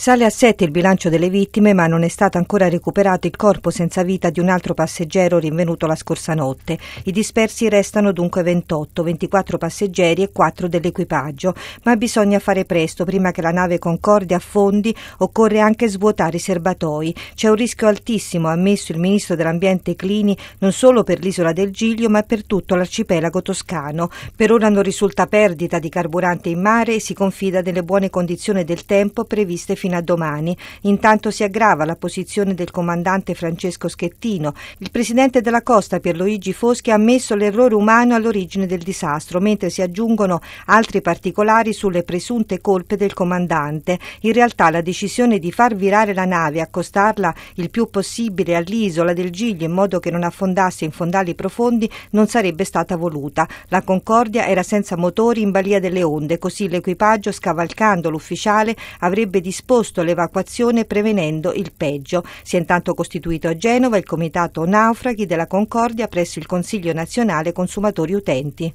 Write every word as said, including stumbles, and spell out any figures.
Sale a sette il bilancio delle vittime, ma non è stato ancora recuperato il corpo senza vita di un altro passeggero rinvenuto la scorsa notte. I dispersi restano dunque ventotto, ventiquattro passeggeri e quattro dell'equipaggio, ma bisogna fare presto. Prima che la nave Concordia affondi occorre anche svuotare i serbatoi. C'è un rischio altissimo, ha ammesso il ministro dell'ambiente Clini, non solo per l'isola del Giglio ma per tutto l'arcipelago toscano. Per ora non risulta perdita di carburante in mare e si confida nelle buone condizioni del tempo previste fino a domani. Intanto si aggrava la posizione del comandante Francesco Schettino. Il presidente della Costa Pierluigi Foschi ha ammesso l'errore umano all'origine del disastro, mentre si aggiungono altri particolari sulle presunte colpe del comandante. In realtà la decisione di far virare la nave e accostarla il più possibile all'isola del Giglio in modo che non affondasse in fondali profondi non sarebbe stata voluta. La Concordia era senza motori in balia delle onde, così l'equipaggio, scavalcando l'ufficiale, avrebbe disposto l'evacuazione prevenendo il peggio. Si è intanto costituito a Genova il comitato naufraghi della Concordia presso il Consiglio nazionale consumatori utenti.